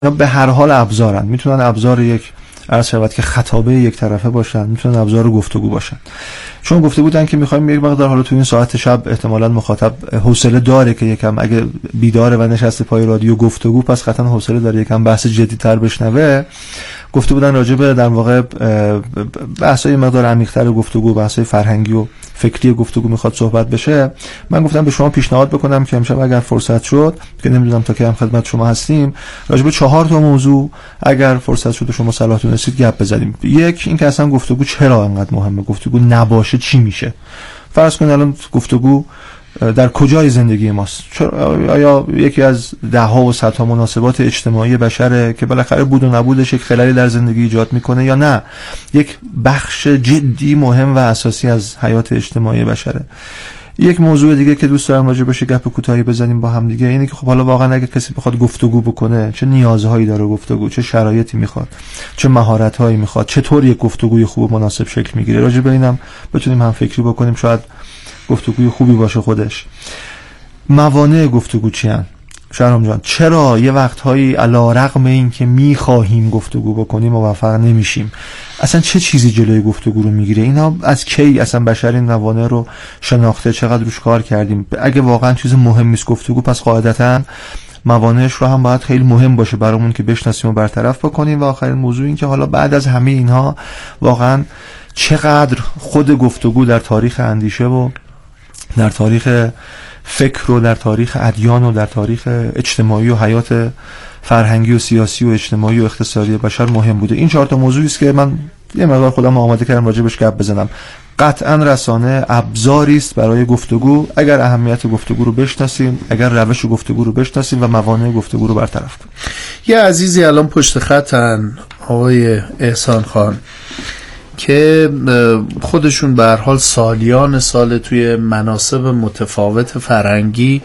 به هر حال ابزارن، میتونن ابزار یک عرض شود که خطابه یک طرفه باشن، میتونن ابزار گفتگو باشن. چون گفته بودن که میخوایم یک مقدار حالا تو این ساعت شب احتمالاً مخاطب حوصله داره که یکم اگه بیداره و نشسته پای رادیو گفتگو، پس قطعا حوصله داره یکم بحث جدی‌تر بشنوه. گفته بودن راجع به در واقع بحث‌های مقدار عمیق‌تر گفتگو، بحث‌های فرهنگی و فکری گفتگو میخواد صحبت بشه. من گفتم به شما پیشنهاد بکنم که امشب اگر فرصت شد، که نمیدونم تا کی هم خدمت شما هستیم، راجع به 4 تا موضوع اگر فرصت شد و شما صلاح دونستید گپ بزنیم. یک، این که اصلا گفتگو چرا انقدر مهمه، گفتگو نباشه چی میشه. فرض کنید الان گفتگو در کجای زندگی ماست؟ آیا یکی از ده‌ها و صدها مناسبات اجتماعی بشره که بالاخره بود و نبودش یک خلالی در زندگی ایجاد میکنه، یا نه یک بخش جدی مهم و اساسی از حیات اجتماعی بشره؟ یک موضوع دیگه که دوست دارم راجع بهش گپ کوتاهی بزنیم با هم دیگه اینه که خب حالا واقعا اگه کسی بخواد گفتگو بکنه، چه نیازهایی داره گفتگو، چه شرایطی میخواد، چه مهارت‌هایی میخواد، چطور یک گفتگوی خوب و مناسب شکل میگیره. راجع به اینم بتونیم هم فکری بکنیم، شاید گفتگوی خوبی باشه خودش. موانع گفتگو چی هن؟ شهرام جان، چرا یه وقتهایی علی‌رغم این که میخواهیم گفتگو بکنیم موفق نمیشیم؟ اصلا چه چیزی جلوی گفتگو رو میگیره؟ اینا از کی اصلا بشر این موانع رو شناخته، چقدر روش کار کردیم؟ اگه واقعا چیز مهمی است گفتگو، پس قاعدتاً موانعش رو هم باید خیلی مهم باشه برامون که بشناسیم و برطرف بکنیم. و آخرین موضوع این که حالا بعد از همه اینها واقعا چقدر خود گفتگو در تاریخ اندیشه و در تاریخ فکر و در تاریخ ادیان و در تاریخ اجتماعی و حیات فرهنگی و سیاسی و اجتماعی و اقتصادی بشر مهم بوده. این 4 تا موضوعی است که من یه مقدار خودم آماده کردم راجع بهش گپ بزنم. قطعا رسانه ابزاری است برای گفتگو اگر اهمیت گفتگو رو بشناسیم، اگر روش گفتگو رو بشناسیم و موانع گفتگو رو برطرف کنیم. یه عزیزی الان پشت خطن، آقای احسان خان، که خودشون به هر حال سالیان سال توی مناصب متفاوت فرهنگی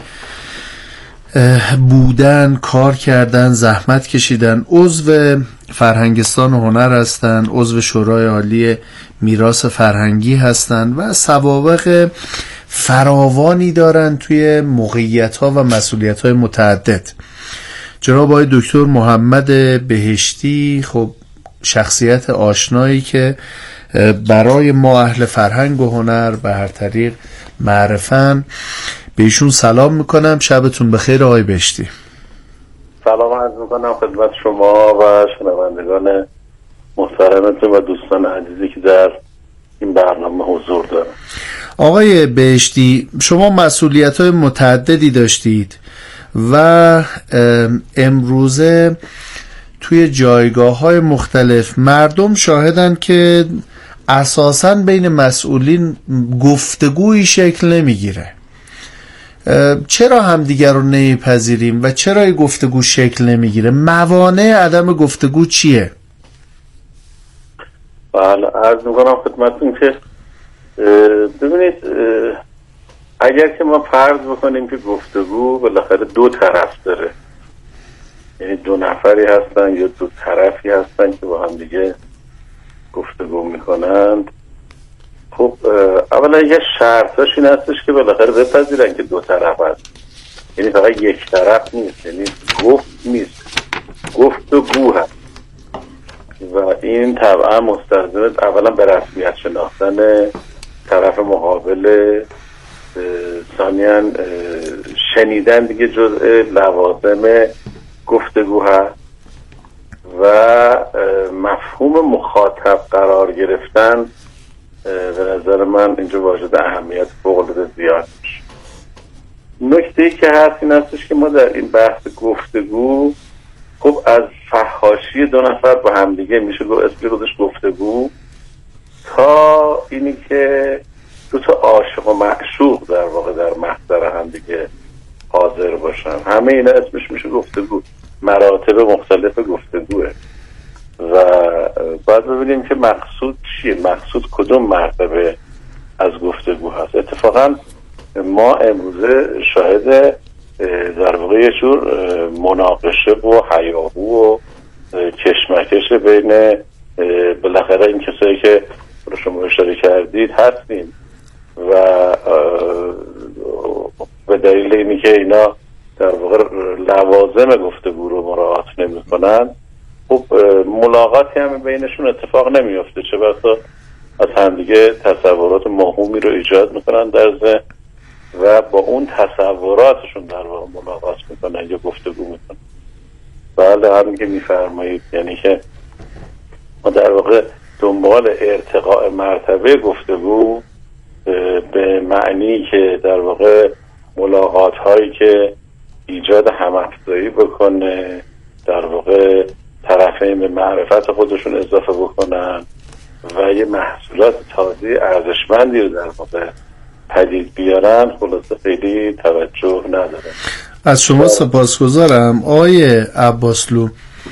بودن، کار کردن، زحمت کشیدن، عضو فرهنگستان هنر هستن، عضو شورای عالی میراث فرهنگی هستن و سوابق فراوانی دارن توی موقعیت‌ها و مسئولیت‌های متعدد. جناب آقای دکتر محمد بهشتی خب شخصیت آشنایی که برای ما اهل فرهنگ و هنر به هر طریق معرفن. به ایشون سلام میکنم. شبتون بخیر آقای بهشتی. سلام عرض میکنم خدمت شما و شنوندگان محترمتون و دوستان عزیزی که در این برنامه حضور دارن. آقای بهشتی، شما مسئولیت‌های متعددی داشتید و امروزه توی جایگاه‌های مختلف مردم شاهدن که اساساً بین مسئولین گفتگویی شکل نمیگیره. چرا همدیگر رو نمیپذیریم و چرا این گفتگو شکل نمیگیره؟ موانع عدم گفتگو چیه؟ بله، عرض میکنم خدمتتون که ببینید، اگر که ما فرض بکنیم که گفتگو بالاخره 2 طرف داره، یعنی 2 نفری هستن یا 2 طرفی هستن که با هم دیگه گفتگو میکنند، خب اولا یه شرطش این هستش که بالاخره بپذیرن که 2 طرف هست، یعنی فقط یک طرف نیست، یعنی گفت نیست، گفتگو هست و این طبعا مستلزم اولا به رسمیت شناختن طرف مقابل، ثانیاً شنیدن دیگه جزء لوازم گفتگو هست و مفهوم مخاطب قرار گرفتن به نظر من اینجا واجد اهمیت فوق‌العاده زیاد میشه. نکته‌ای که هست این هستش که ما در این بحث گفتگو خب از فحاشی 2 نفر با همدیگه میشه اسمی خودش گفتگو تا اینی که 2 تا عاشق و معشوق در واقع در محضر همدیگه حاضر باشن، همه اینا اسمش میشه گفتگو. مراتب مختلف گفتگوه و باید ببینیم که مقصود چیه، مقصود کدوم مرتبه از گفتگو هست. اتفاقا ما امروزه شاهد در واقع یه جور مناقشه و هیاهو و کشمکش بین بالاخره این کسایی که شما اشاره کردید هستیم و به دلیل اینی که اینا در واقع لوازم گفتگو رو مراعات میکنن، خب ملاقاتی هم بینشون اتفاق نمیفته، چه بسا از همدیگه تصورات موهومی رو ایجاد میکنن در ذهن و با اون تصوراتشون در واقع ملاقات میکنن یا گفتگو میکنن. بله همین که میفرمایید، یعنی که ما در واقع دنبال ارتقاء مرتبه گفتگو به معنی که در واقع ملاقات هایی که ایجاد همافزایی بکنه، در واقع طرفین به معرفت خودشون اضافه بکنن و یه محصولات تازه ارزشمندی رو در واقع پدید بیارن، خلاصه خیلی توجه نداره. از شما سپاسگزارم آقای عباسلو.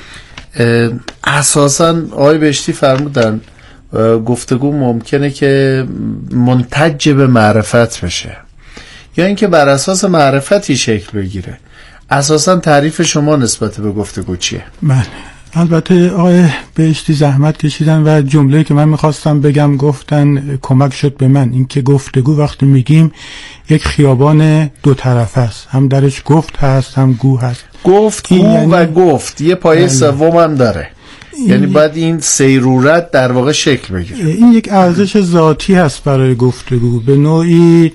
اساساً آقای بهشتی فرمودن گفتگو ممکنه که منتج به معرفت بشه یا اینکه بر اساس معرفتی شکل بگیره. اساساً تعریف شما نسبت به گفتگو چیه؟ بله، البته آقای بهشتی زحمت کشیدن و جمله‌ای که من میخواستم بگم گفتن، کمک شد به من. این که گفتگو وقتی میگیم یک خیابان دو طرف است، هم درش گفت هست هم گو هست. گفت گو یعنی و گفت یه پایه سوم هم داره، یعنی باید این سیرورت در واقع شکل بگیره. این یک ارزش ذاتی هست برای گفتگو، به نوعی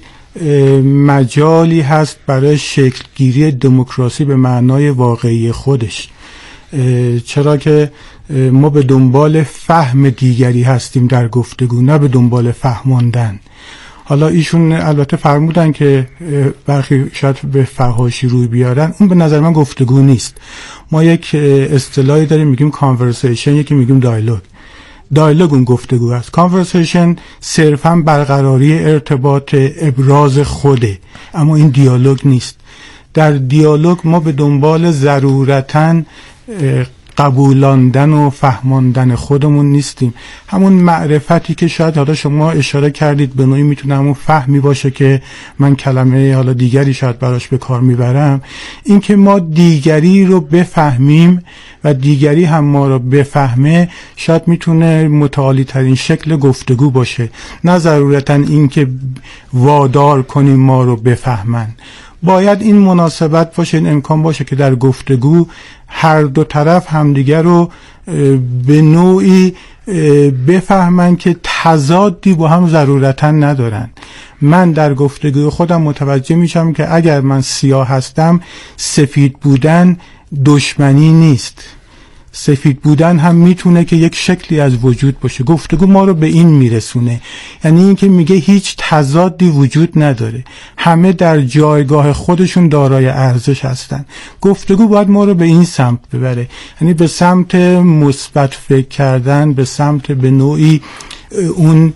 مجالی هست برای شکلگیری دموکراسی به معنای واقعی خودش، چرا که ما به دنبال فهم دیگری هستیم در گفتگو، نه به دنبال فهماندن. حالا ایشون البته فرمودن که برخی شاید به فحاشی روی بیارن، اون به نظر من گفتگو نیست. ما یک اصطلاحی داریم میگیم کانورسیشن، یکی میگیم دایلوگ اون گفتگو است. کانورسیشن صرفا برقراری ارتباط، ابراز خوده، اما این دیالوگ نیست. در دیالوگ ما به دنبال ضرورتاً قبولاندن و فهماندن خودمون نیستیم. همون معرفتی که شاید حالا شما اشاره کردید به نوعی میتونه همون فهمی باشه که من کلمه حالا دیگری شاید براش به کار میبرم، این که ما دیگری رو بفهمیم و دیگری هم ما رو بفهمه، شاید میتونه متعالی ترین شکل گفتگو باشه، نه ضرورتا این که وادار کنیم ما رو بفهمن. باید این مناسبت باشه، این امکان باشه که در گفتگو هر دو طرف همدیگر رو به نوعی بفهمن که تضادی با هم ضرورتا ندارن. من در گفتگو خودم متوجه میشم که اگر من سیاه هستم، سفید بودن دشمنی نیست. سفید بودن هم میتونه که یک شکلی از وجود باشه. گفتگو ما رو به این میرسونه، یعنی این که میگه هیچ تضادی وجود نداره، همه در جایگاه خودشون دارای ارزش هستن. گفتگو باید ما رو به این سمت ببره، یعنی به سمت مثبت فکر کردن، به سمت به نوعی اون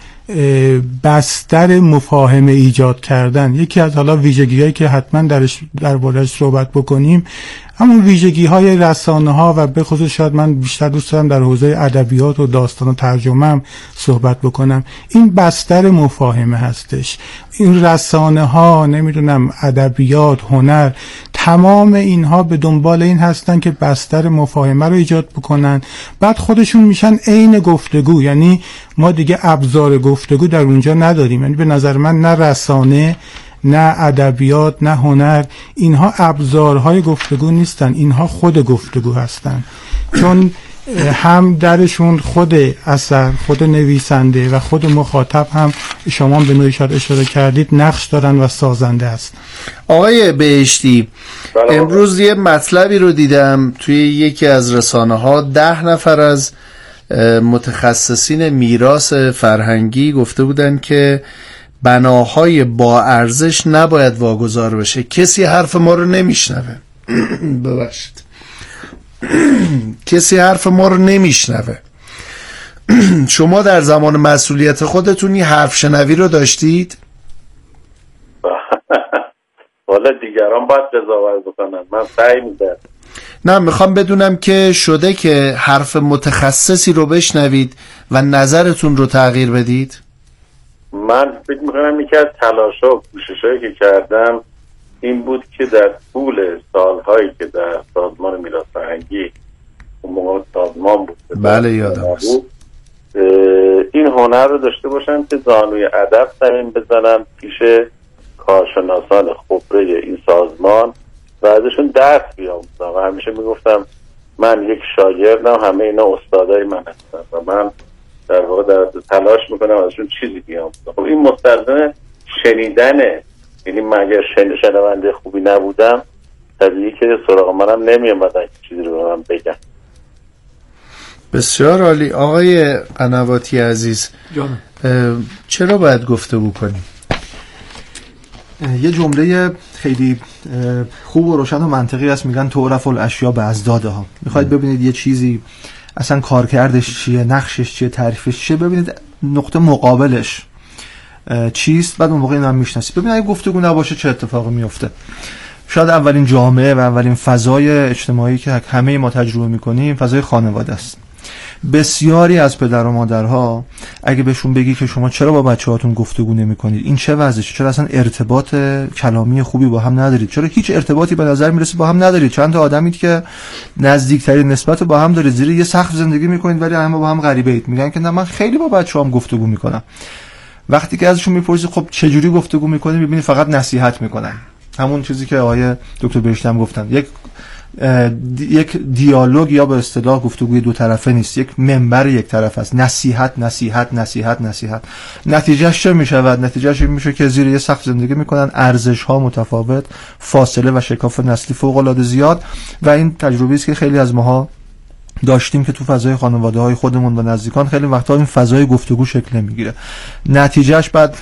بستر مفاهمه ایجاد کردن. یکی از حالا ویژگی‌هایی که حتما درباره‌اش صحبت بکنیم، همون ویژگی‌های رسانه‌ها و به خصوص شاید من بیشتر دوست دارم در حوزه ادبیات و داستان و ترجمه هم صحبت بکنم. این بستر مفاهمه هستش. این رسانه‌ها، نمیدونم ادبیات، هنر، تمام اینها به دنبال این هستن که بستر مفاهمه رو ایجاد بکنن، بعد خودشون میشن عین گفتگو. یعنی ما دیگه ابزار گفتگو در اونجا نداریم. یعنی به نظر من نه رسانه، نه ادبیات، نه هنر، اینها ابزارهای گفتگو نیستن، اینها خود گفتگو هستن، چون هم درشون خود اثر، خود نویسنده و خود مخاطب هم شما به نوعی شاید اشاره کردید نقش دارن و سازنده است. آقای بهشتی، امروز یه مطلبی رو دیدم توی یکی از رسانه ها، 10 نفر از متخصصین میراث فرهنگی گفته بودن که بناهای با ارزش نباید واگذار بشه. کسی حرف ما رو نمیشنوه. ببخشید. کسی حرف ما رو نمیشنوه. شما در زمان مسئولیت خودتون این حرف شنوی رو داشتید؟ والا دیگران باید قضاوت بکنن، من سعی می‌کنم. نه، میخوام بدونم که شده که حرف متخصصی رو بشنوید و نظرتون رو تغییر بدید؟ من فکر میکنم یکی از تلاش‌ها و کوشش‌هایی که کردم این بود که در طول سال‌هایی که در سازمان میراث فرهنگی، اون موقع سازمان بود، بله یادم هست، این هنر رو داشته باشم که زانوی ادب زمین بزنم پیش کارشناسان خبره این سازمان و ازشون درس بیاموزم. و همیشه میگفتم من یک شاگردم، همه اینا استادای من هستن و من در واقع در تلاش میکنم ازشون چیزی بیام. خب این مستلزم شنیدنه، یعنی من اگر شنونده خوبی نبودم طبیعی که سراغ منم نمیامدن چیزی رو به من بگن. بسیار عالی. آقای قنواتی عزیز، چرا باید گفتگو کنیم؟ یه جمله خیلی خوب و روشن و منطقی است، میگن تعرف الاشیاء باضدادها. میخواید ببینید یه چیزی اصلا کارکردش چیه، نقشش چیه، تعریفش چیه، ببینید نقطه مقابلش چیست، بعد اون موقع اینو هم میشناسید. ببینید اگه گفتگو نباشه چه اتفاقی میفته. شاید اولین جامعه و اولین فضای اجتماعی که همه ما تجربه میکنیم فضای خانواده است. بسیاری از پدر و مادرها اگه بهشون بگی که شما چرا با بچه‌هاتون گفتگو نمی‌کنید، این چه وضعشه، چرا اصلا ارتباط کلامی خوبی با هم ندارید، چرا هیچ ارتباطی به نظر میرسه با هم ندارید، چند تا آدمید که نزدیکترین نسبت با هم دارید، زیر یه سقف زندگی می‌کنید ولی همه با هم غریبه اید، میگن که نه من خیلی با بچه‌هام گفتگو می‌کنم. وقتی که ازشون میپرسی خب چه جوری گفتگو می‌کنی، می‌بینی فقط نصیحت می‌کنن. همون چیزی که آقای دکتر بهشتی هم گفتن، یک دیالوگ یا به اصطلاح گفتگوی دو طرفه نیست، یک منبر یک طرف است. نصیحت نصیحت نصیحت نصیحت. نتیجهش چه میشود؟ نتیجهش این میشه که زیر یه سقف زندگی میکنن، ارزش ها متفاوت، فاصله و شکاف نسلی فوق العاده زیاد و این تجربه است که خیلی از ماها داشتیم که تو فضای خانواده های خودمون و نزدیکان خیلی وقتا این فضای گفتگو شکل نمیگیره. نتیجهش بعد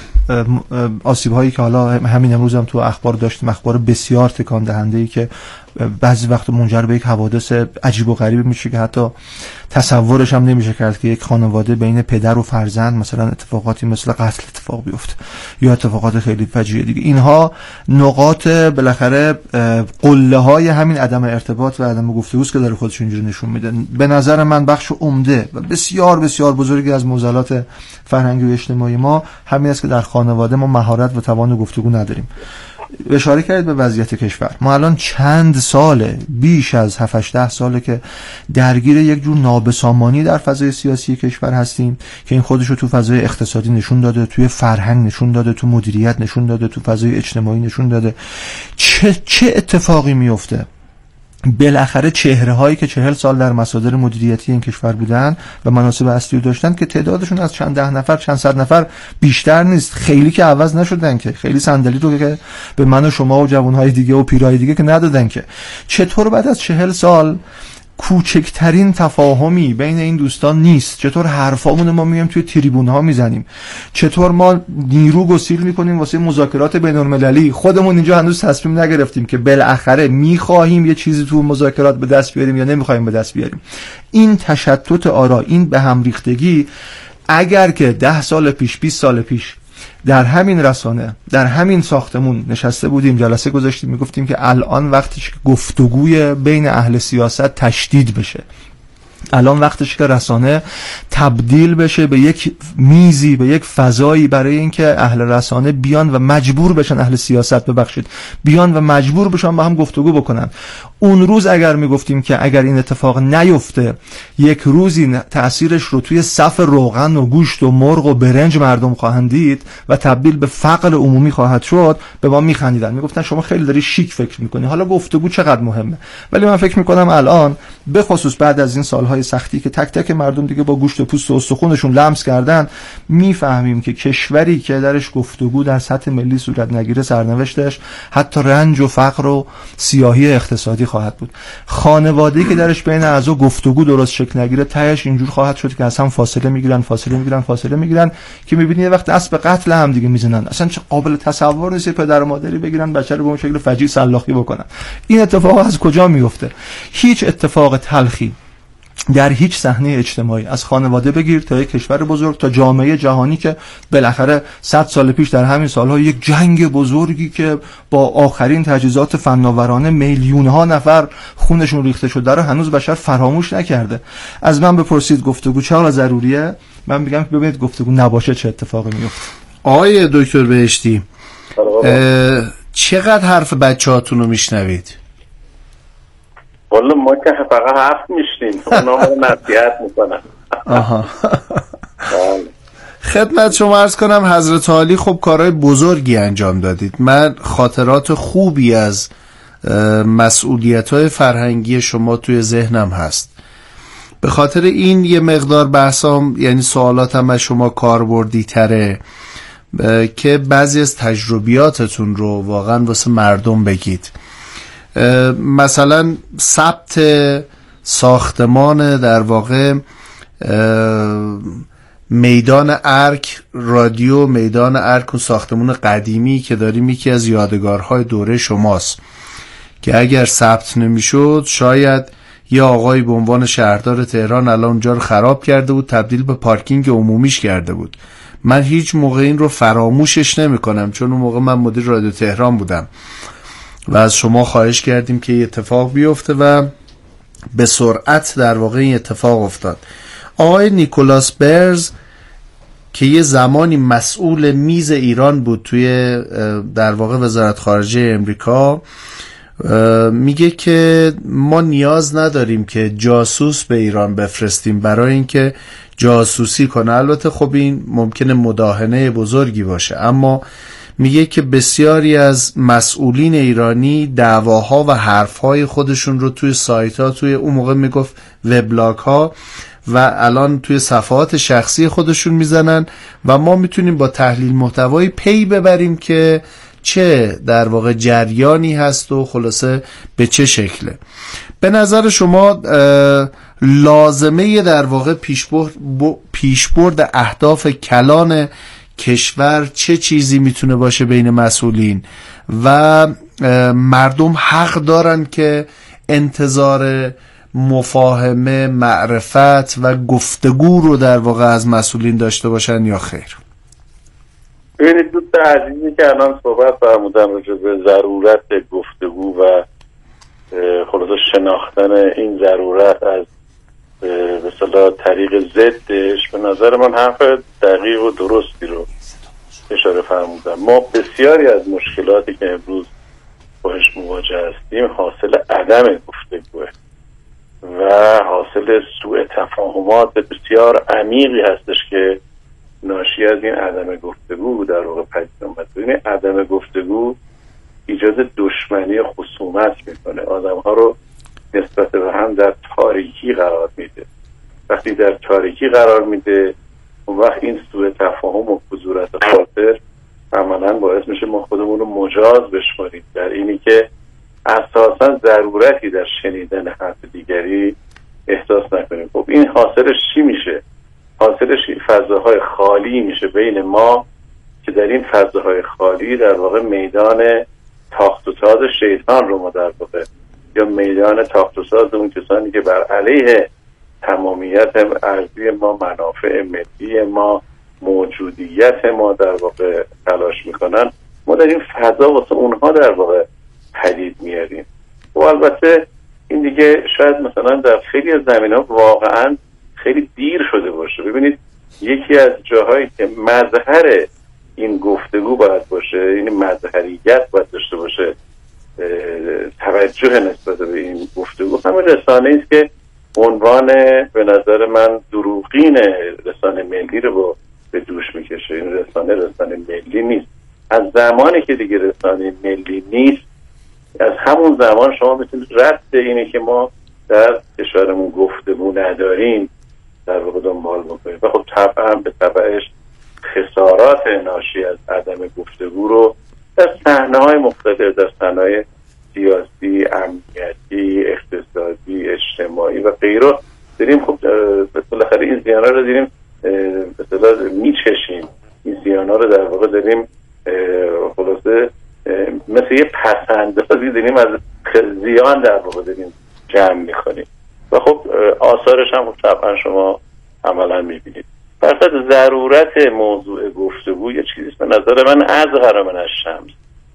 آسیب هایی که حالا همین امروز هم تو اخبار داشتیم، اخبار بسیار تکان دهنده ای که بعضی وقت منجر به یک حوادث عجیب و غریب میشه که حتی تصورش هم نمیشه کرد که یک خانواده بین پدر و فرزند مثلا اتفاقاتی مثل قتل اتفاق بیفته یا اتفاقات خیلی فجیع دیگه. اینها نقاط بالاخره قله های همین عدم ارتباط و عدم گفتگوست که داره خودش اینجوری نشون میده. به نظر من بخش عمده و بسیار بسیار بزرگی از معضلات فرهنگی و اجتماعی ما همین است که در خانواده ما مهارت و توان گفتگو نداریم. اشاره کردید به وضعیت کشور. ما الان چند ساله، بیش از 7-8 ساله که درگیر یک جور نابسامانی در فضای سیاسی کشور هستیم که این خودش رو تو فضای اقتصادی نشون داده، توی فرهنگ نشون داده، تو مدیریت نشون داده، تو فضای اجتماعی نشون داده. چه اتفاقی میفته؟ بالاخره چهره هایی که 40 سال در مصادر مدیریتی این کشور بودن و مناصب اصلی رو داشتن که تعدادشون از چند ده نفر چند صد نفر بیشتر نیست، خیلی که عوض نشدن، که خیلی صندلی رو که به من و شما و جوانهای دیگه و پیرهای دیگه که ندادن. که چطور بعد از 40 سال کوچکترین تفاهمی بین این دوستان نیست؟ چطور حرفامون ما میایم توی تریبون ها میزنیم؟ چطور ما نیرو گسیل میکنیم واسه مذاکرات بین المللی؟ خودمون اینجا هنوز تصمیم نگرفتیم که بالاخره میخواهیم یه چیزی تو مذاکرات به دست بیاریم یا نمیخوایم به دست بیاریم. این تشتت آرا، این به هم ریختگی، اگر که 10 سال پیش 20 سال پیش در همین رسانه، در همین ساختمون نشسته بودیم، جلسه گذاشتیم، میگفتیم که الان وقتش که گفتگوی بین اهل سیاست تشدید بشه، الان وقتش که رسانه تبدیل بشه به یک میزی، به یک فضایی برای اینکه اهل رسانه بیان و مجبور بشن، اهل سیاست ببخشید، بیان و مجبور بشن با هم گفتگو بکنن. اون روز اگر میگفتیم که اگر این اتفاق نیفته یک روزی تأثیرش رو توی صف روغن و گوشت و مرغ و برنج مردم خواهند دید و تبدیل به فقر عمومی خواهد شد، به ما میخندیدن، میگفتن شما خیلی داری شیک فکر میکنی، حالا گفتگو چقدر مهمه. ولی من فکر میکنم الان به خصوص بعد از این سالهای سختی که تک تک مردم دیگه با گوشت و پوست و استخونشون لمس کردن، میفهمیم که کشوری که درش گفتگو در سطح ملی صورت نگیره سرنوشتش حتی رنج و فقر و سیاهی اقتصادی خواهد بود. خانواده‌ای که درش بین اعضا گفتگو درست شکل نگیره، تهش اینجور خواهد شد که اصلا فاصله میگیرن که میبینی یه وقت اسب قتل هم دیگه میزنن. اصلا چه قابل تصور نیست پدر و مادری بگیرن بچه رو به اون شکل فجیع سلاخی بکنن. این اتفاق از کجا میفته؟ هیچ اتفاق تلخی در هیچ صحنه اجتماعی، از خانواده بگیر تا یک کشور بزرگ تا جامعه جهانی که بالاخره 100 سال پیش در همین سالها یک جنگ بزرگی که با آخرین تجهیزات فناورانه میلیون ها نفر خونشون ریخته شده رو هنوز بشر فراموش نکرده. از من بپرسید گفتگو چقدر ضروریه، من میگم ببینید گفتگو نباشه چه اتفاقی میفته. آقای دکتر بهشتی، چقدر حرف بچه‌هاتون رو میشنوید؟ والا ما که فقط حرف میشنیم، اونا رو نصیحت میکنن. خدمت شما عرض کنم حضرت عالی خب کارهای بزرگی انجام دادید. من خاطرات خوبی از مسئولیت‌های فرهنگی شما توی ذهنم هست. به خاطر این یه مقدار بحثام، یعنی سوالاتم از شما کاربردی تره که بعضی از تجربیاتتون رو واقعا واسه مردم بگید. مثلا ثبت ساختمان در واقع میدان ارک رادیو، میدان ارک و ساختمون قدیمی که داریم یکی از یادگارهای دوره شماست که اگر ثبت نمیشد شاید یه آقایی به عنوان شهردار تهران الان اونجا رو خراب کرده بود، تبدیل به پارکینگ عمومیش کرده بود. من هیچ موقع این رو فراموشش نمی کنم، چون اون موقع من مدیر رادیو تهران بودم و از شما خواهش کردیم که این اتفاق بیفته و به سرعت در واقع این اتفاق افتاد. آقای نیکولاس برز که یه زمانی مسئول میز ایران بود توی در واقع وزارت خارجه امریکا، میگه که ما نیاز نداریم که جاسوس به ایران بفرستیم برای اینکه جاسوسی کنه. البته خب این ممکنه مداهنه بزرگی باشه، اما میگه که بسیاری از مسئولین ایرانی دعواها و حرفهای خودشون رو توی سایت ها، توی اون موقع میگفت وبلاگ ها و الان توی صفحات شخصی خودشون میزنن و ما میتونیم با تحلیل محتوایی پی ببریم که چه در واقع جریانی هست و خلاصه به چه شکله. به نظر شما لازمه در واقع پیشبرد اهداف کلان کشور چه چیزی میتونه باشه بین مسئولین و مردم حق دارن که انتظار مفاهمه، معرفت و گفتگو رو در واقع از مسئولین داشته باشن یا خیر؟ ببینید دوست عزیزی که الان صحبت فرمودن راجع به ضرورت گفتگو و خلاصه شناختن این ضرورت از به اصطلاح طریق ضدش، به نظر من حرف دقیق و درستی رو اشاره فرمودن. ما بسیاری از مشکلاتی که امروز باهاش مواجه هستیم حاصل عدم گفتگوه و حاصل سوء تفاهمات بسیار عمیقی هستش که ناشی از این عدم گفتگو در واقع پدید اومد. ببینید عدم گفتگو ایجاد دشمنی و خصومت میکنه، آدم‌ها رو نسبت به هم در تاریکی قرار میده. وقتی در تاریکی قرار میده اون وقت این سوء تفاهم و کدورت خاطر عملاً باعث میشه ما خودمون رو مجاز بشماریم در اینی که اساساً ضرورتی در شنیدن حرف دیگری احساس نکنیم. خب این حاصلش چی میشه؟ حاصلش فضاهای خالی میشه بین ما که در این فضاهای خالی در واقع میدان تاخت و تاز شیطان رو ما در واقع یا میدان تاخت و تاز اون کسانی که بر علیه تمامیت ارضی ما، منافع ملی ما، موجودیت ما در واقع تلاش میکنن، ما در این فضا واسه اونها در واقع پدید میاریم. و البته این دیگه شاید مثلا در خیلی از زمینه‌ها واقعا خیلی دیر شده باشه. ببینید یکی از جاهایی که مظهر این گفتگو باید باشه، این مظهریت باید داشته باشه، توجه نسبت به این گفتگو، همین رسانه است که عنوان به نظر من دروغین رسانه ملی رو به دوش میکشه. این رسانه ملی نیست. از زمانی که دیگه رسانه ملی نیست، از همون زمان شما میتونید رد اینه که ما در کشورمون گفتگو نداریم در واقع دنبال بکنیم و خب طبعا به تبعش خسارات ناشی از عدم گفتگو رو در صحنه‌های مختلف، در صحنه‌های سیاسی، امنیتی، اقتصادی، اجتماعی و غیره داریم. خب بالاخره این زیانا رو داریم به اصطلاح میچشیم. این زیانا رو در واقع داریم خلاصه مثل یه پسندازی داریم از زیان در واقع داریم جمع میکنیم و خب آثارش هم طبعا شما عملا میبینید. فرصت ضرورت موضوع گفتگو یه چیزیست به نظر من از قرار من از شمس.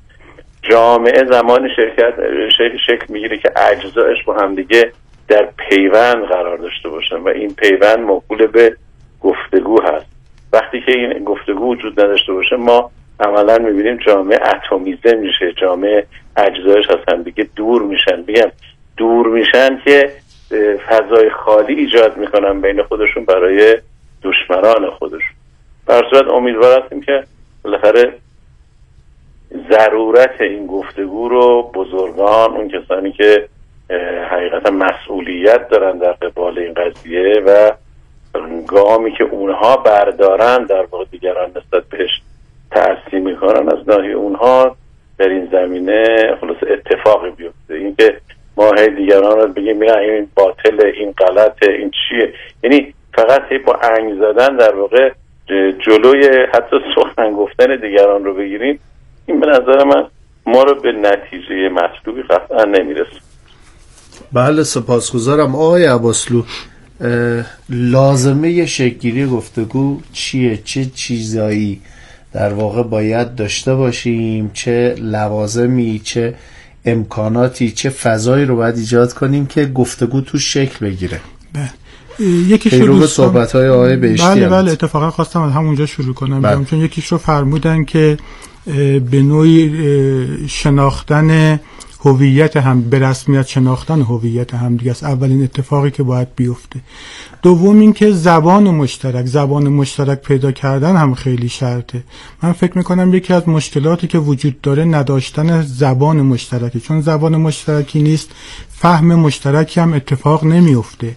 جامعه زمانی شکل میگیره که اجزایش با هم دیگه در پیوند قرار داشته باشن و این پیوند موکول به گفتگو هست. وقتی که این گفتگو وجود نداشته باشه ما عملا میبینیم جامعه اتمیزه میشه، جامعه اجزایش از هم دیگه دور میشن. میگم دور میشن که فضای خالی ایجاد میکنن بین خودشون برای دشمنان خودشون. در صورت امیدوار هستیم که بالاخره ضرورت این گفتگو رو بزرگان، اون کسانی که حقیقتا مسئولیت دارن در قبال این قضیه و گامی که اونها بردارن در واقع دیگران نسبت بهش تأثیر میکنن، از ناحیه اونها در این زمینه خلاص اتفاقی بیفته. این که ما هی دیگران رو بگیم این باطله، این غلطه، این چیه، یعنی فقط هی با انگ زدن در واقع جلوی حتی سخن گفتن دیگران رو بگیریم، این به نظر من ما رو به نتیجه مطلوبی قطعا نمیرسه. بله سپاسگزارم آقای عباسلو. لازمه شکل‌گیری گفتگو چیه؟ چه چیزایی در واقع باید داشته باشیم؟ چه لوازمی، چه امکاناتی، چه فضایی رو باید ایجاد کنیم که گفتگو تو شکل بگیره؟ یکیش رو صحبت‌های آقای بهشتی. بله اتفاقا خواستم از همونجا شروع کنم. چون یکیش رو فرمودن که به نوعی شناختن هویت هم، به رسمیت شناختن هویت هم دیگه است اولین اتفاقی که باید بیفته. دوم این که زبان مشترک پیدا کردن هم خیلی شرطه. من فکر میکنم یکی از مشکلاتی که وجود داره نداشتن زبان مشترکی، چون زبان مشترکی نیست فهم مشترکی هم اتفاق نمیفته.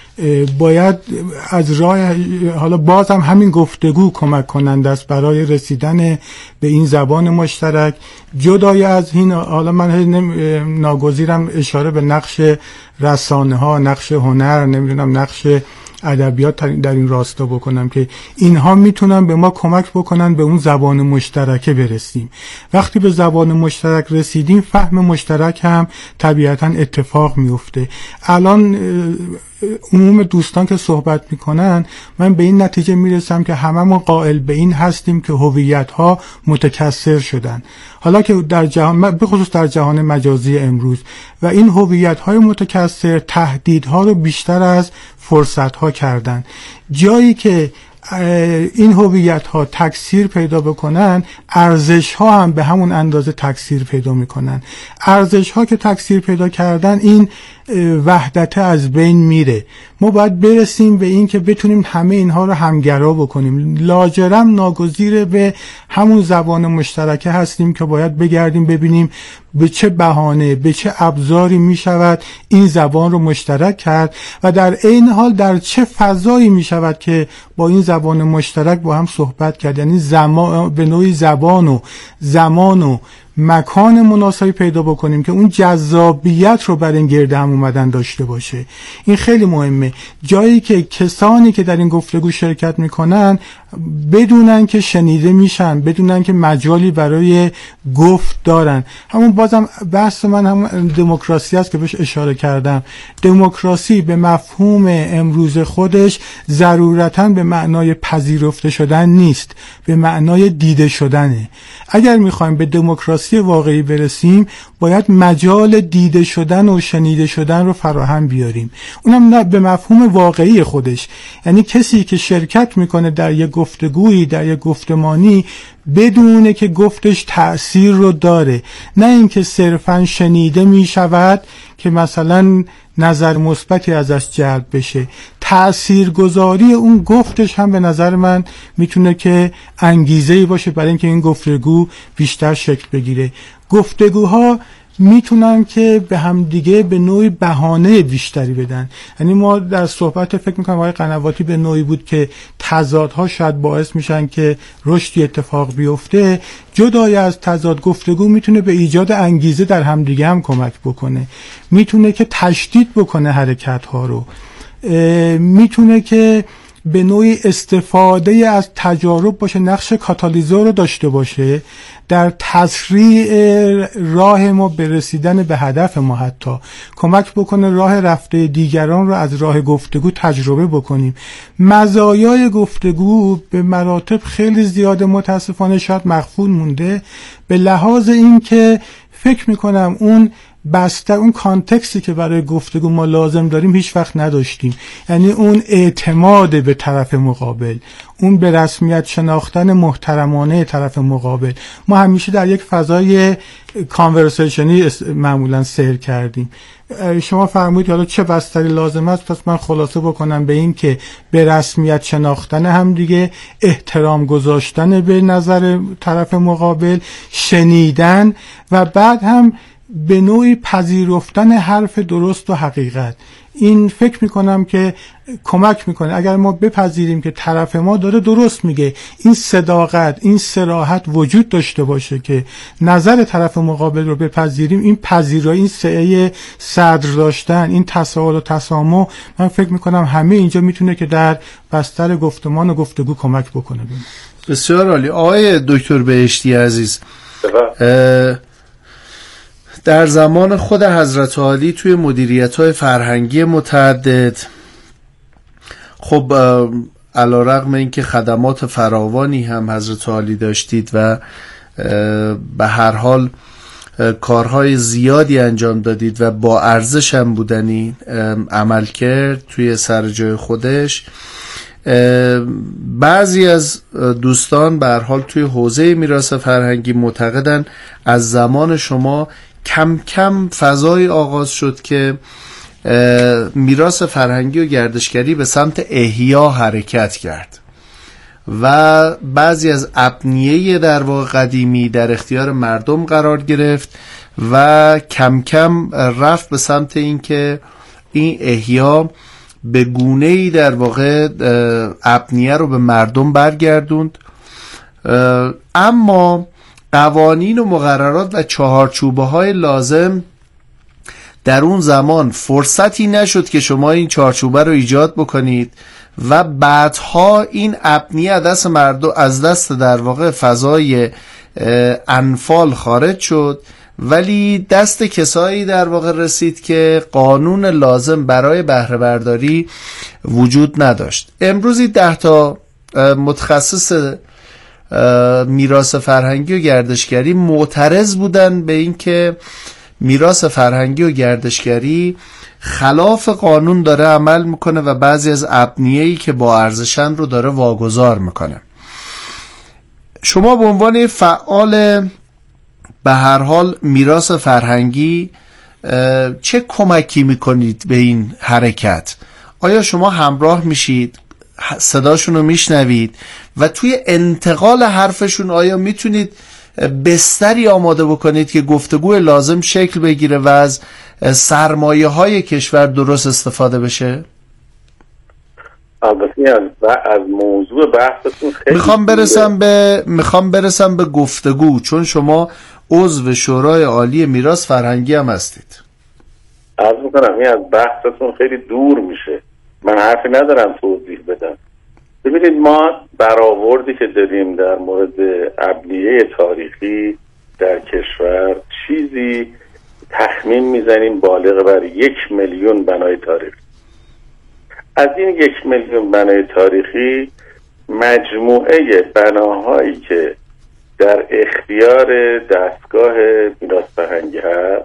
باید از راه، حالا بازم همین گفتگو کمک کننده است برای رسیدن به این زبان مشترک. جدای از این، حالا من ناگزیرم اشاره به نقش رسانه ها، نقش هنر، نمیدونم نقش ادبیات در این راستا بکنم که اینها میتونن به ما کمک بکنن به اون زبان مشترک برسیم. وقتی به زبان مشترک رسیدیم فهم مشترک هم طبیعتا اتفاق میفته. الان عموم دوستان که صحبت میکنن من به این نتیجه میرسم که هممون قائل به این هستیم که هویت ها متکثر شدن، حالا که در جهان، به خصوص در جهان مجازی امروز، و این هویت های متکثر تهدیدها رو بیشتر از فرصت ها کردن. جایی که این هویت ها تکثیر پیدا بکنن، ارزش ها هم به همون اندازه تکثیر پیدا میکنن. ارزش ها که تکثیر پیدا کردن، این وحدت از بین میره. ما باید برسیم به این که بتونیم همه اینها رو همگرا بکنیم. لاجرم ناگزیر به همون زبان مشترکه هستیم که باید بگردیم ببینیم به چه بهانه، به چه ابزاری میشود این زبان رو مشترک کرد و در عین حال در چه فضایی میشود که با این زبان مشترک با هم صحبت کرد. یعنی به نوعی زبان و زمان و مکان مناسبی پیدا بکنیم که اون جذابیت رو برای این گرد هم اومدن داشته باشه. این خیلی مهمه. جایی که کسانی که در این گفتگو شرکت میکنن بدونن که شنیده میشن، بدونن که مجالی برای گفت دارن. همون بازم بحث من هم دموکراسی است که بهش اشاره کردم. دموکراسی به مفهوم امروز خودش ضرورتاً به معنای پذیرفته شدن نیست، به معنای دیده شدنه. اگر میخوایم به دموکراسی واقعی برسیم باید مجال دیده شدن و شنیده شدن رو فراهم بیاریم، اونم نه به مفهوم واقعی خودش. یعنی کسی که شرکت میکنه در یک گفتگویی، در یک گفتمانی، بدونه که گفتش تأثیر رو داره، نه اینکه صرفاً شنیده میشود که مثلا نظر مثبتی ازش جلب بشه. تأثیرگذاری اون گفتش هم به نظر من میتونه که انگیزه‌ای باشه برای اینکه این گفتگو بیشتر شکل بگیره. گفتگوها میتونن که به هم دیگه به نوعی بهانه بیشتری بدن. یعنی ما در صحبت فکر میکنم آقای قنواتی به نوعی بود که تضادها شاید باعث میشن که رشدی اتفاق بیفته. جدای از تضاد، گفتگو میتونه به ایجاد انگیزه در هم دیگه هم کمک بکنه، میتونه که تشدید بکنه حرکت ها رو، میتونه که به نوعی استفاده از تجارب باشه، نقش کاتالیزور رو داشته باشه در تسریع راه ما به رسیدن به هدف ما، حتی کمک بکنه راه رفته دیگران رو از راه گفتگو تجربه بکنیم. مزایای گفتگو به مراتب خیلی زیاده، متاسفانه شاید مغفول مونده، به لحاظ این که فکر میکنم اون بستر اون کانتکستی که برای گفتگو ما لازم داریم هیچ وقت نداشتیم. یعنی اون اعتماد به طرف مقابل، اون به رسمیت شناختن محترمانه طرف مقابل، ما همیشه در یک فضای کانورسیشنی معمولا سیر کردیم. شما فرمودید حالا چه بستری لازم است، پس من خلاصه بکنم به این که به رسمیت شناختن هم دیگه، احترام گذاشتن به نظر طرف مقابل، شنیدن و بعد هم به نوعی پذیرفتن حرف درست و حقیقت. این فکر میکنم که کمک میکنه. اگر ما بپذیریم که طرف ما داره درست میگه، این صداقت، این صراحت وجود داشته باشه که نظر طرف مقابل رو بپذیریم، این پذیرایی، این سعی صدر داشتن، این تساهل و تسامح، من فکر میکنم همه اینجا میتونه که در بستر گفتمان و گفتگو کمک بکنه. بسیار عالی. آقای دکتر بهشتی عزیز، در زمان خود حضرت عالی توی مدیریت‌های فرهنگی متعدد، خب علی‌رغم اینکه خدمات فراوانی هم حضرت عالی داشتید و به هر حال کارهای زیادی انجام دادید و با ارزش هم بودنی عمل کرد توی سر جای خودش، بعضی از دوستان به هر حال توی حوزه میراث فرهنگی معتقدن از زمان شما کم کم فضای آغاز شد که میراث فرهنگی و گردشگری به سمت احیا حرکت کرد و بعضی از ابنیه در واقع قدیمی در اختیار مردم قرار گرفت و کم کم رفت به سمت این که این احیا به گونه‌ای در واقع ابنیه رو به مردم برگردوند. اما قوانین و مقررات و چهارچوبه‌های لازم در اون زمان فرصتی نشد که شما این چهارچوبه رو ایجاد بکنید و بعدها این ابنیه از دست در واقع فضای انفال خارج شد، ولی دست کسایی در واقع رسید که قانون لازم برای بهره برداری وجود نداشت. امروزی 10 تا متخصص میراث فرهنگی و گردشگری معترض بودن به این که میراث فرهنگی و گردشگری خلاف قانون داره عمل میکنه و بعضی از ابنیه‌ای که با ارزشن رو داره واگذار میکنه. شما به عنوان فعال به هر حال میراث فرهنگی چه کمکی میکنید به این حرکت؟ آیا شما همراه میشید، صداشون رو میشنوید و توی انتقال حرفشون آیا میتونید بستری آماده بکنید که گفتگوی لازم شکل بگیره و از سرمایه های کشور درست استفاده بشه؟ البته از موضوع بحثتون خیلی میخوام برسم به گفتگو، چون شما عضو شورای عالی میراث فرهنگی هم هستید. عرض میکنم این از بحثتون خیلی دور میشه، من حرفی ندارم توضیح بدم. ببینید ما برآوردی که داریم در مورد ابنیه تاریخی در کشور، چیزی تخمین میزنیم بالغ بر 1 میلیون بنای تاریخی. از این 1 میلیون بنای تاریخی مجموعه بناهایی که در اختیار دستگاه میراث فرهنگی هست،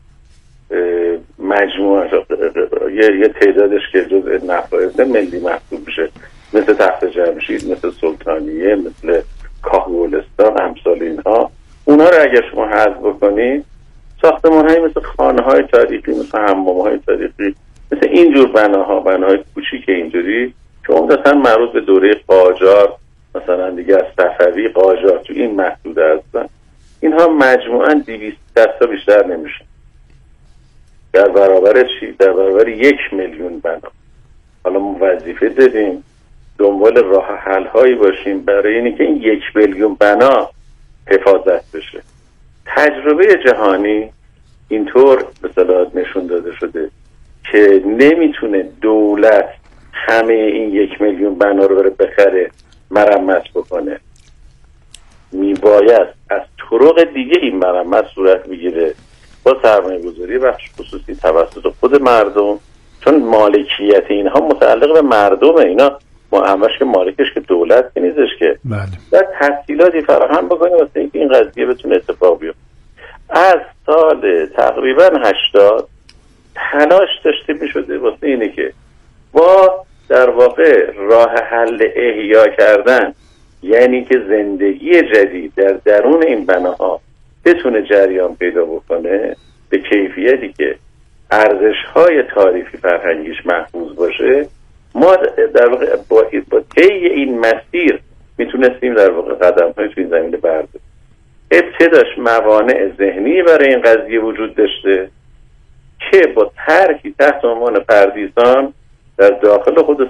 مجموعه یه تعدادش که جزء نفایس ملی محسوب میشه، مثل تخت جمشید، مثل سلطانیه، مثل کاخ گلستان، امثال اینها، اونا رو اگر شما حذف بکنید، ساختمان‌های مثل خانه‌های تاریخی، مثل حمام‌های تاریخی، مثل اینجور بناهای کوچیک اینجوری که عمدتاً مربوط به دوره قاجار، مثلا دیگه از صفوی قاجار تو این محدوده هستن، اینها مجموعاً 200 تا بیشتر نمیشن. در برابر چی؟ در برابر 1 میلیون بنا. حالا ما وظیفه داریم دنبال راه حل هایی باشیم برای اینکه این 1 میلیون بنا حفاظت بشه. تجربه جهانی اینطور به صلاح نشون داده شده که نمیتونه دولت همه این 1 میلیون بنا رو بره بخره مرمت بکنه، میباید از طرق دیگه این مرمت صورت بگیره، با سرمایه گذاری بخش خصوصی توسط خود مردم، چون مالکیت اینها متعلق به مردمه. اینا همش که مالکش که دولت که نیستش که. بله. در تسهیلاتی فراهم بکنه واسه اینکه این قضیه بتونه اتفاق بیفته. از سال تقریبا 80 تلاش داشته می شده واسه اینه که با در واقع راه حل احیا کردن، یعنی که زندگی جدید در درون این بناها بتونه جریان پیدا بکنه به کیفیتی که ارزش‌های تاریخی فرهنگیش محفوظ باشه، ما در واقع با طی این مسیر میتونستیم در واقع قدم‌های توی این زمینه برداریم. ابتداش موانع ذهنی برای این قضیه وجود داشته که با ترکی تحت عنوان پردیسان در داخل خود